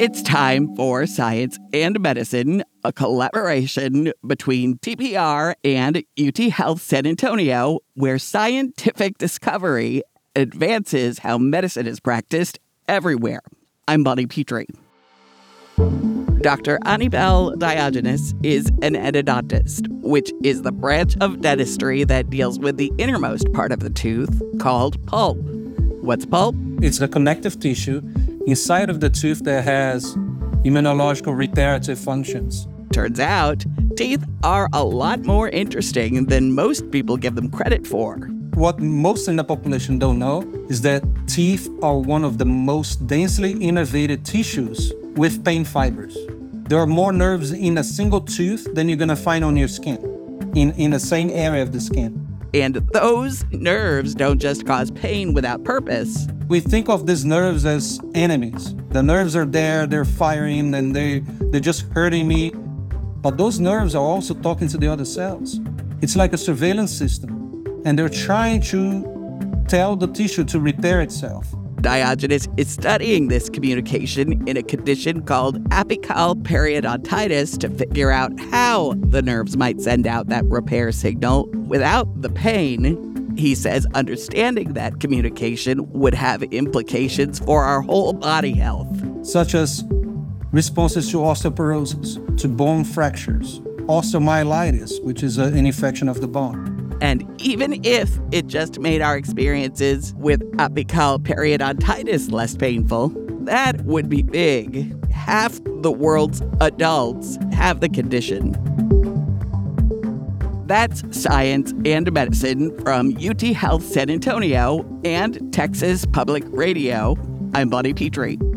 It's time for Science and Medicine, a collaboration between TPR and UT Health San Antonio, where scientific discovery advances how medicine is practiced everywhere. I'm Bonnie Petrie. Dr. Anibal Diogenes is an endodontist, which is the branch of dentistry that deals with the innermost part of the tooth called pulp. What's pulp? It's the connective tissue inside of the tooth that has immunological reparative functions. Turns out, teeth are a lot more interesting than most people give them credit for. What most in the population don't know is that teeth are one of the most densely innervated tissues with pain fibers. There are more nerves in a single tooth than you're going to find on your skin, in the same area of the skin. And those nerves don't just cause pain without purpose. We think of these nerves as enemies. The nerves are there, they're firing, and they're just hurting me. But those nerves are also talking to the other cells. It's like a surveillance system, and they're trying to tell the tissue to repair itself. Diogenes is studying this communication in a condition called apical periodontitis to figure out how the nerves might send out that repair signal without the pain. He says understanding that communication would have implications for our whole body health, such as responses to osteoporosis, to bone fractures, osteomyelitis, which is an infection of the bone. And even if it just made our experiences with apical periodontitis less painful, that would be big. Half the world's adults have the condition. That's Science and Medicine from UT Health San Antonio and Texas Public Radio. I'm Bonnie Petrie.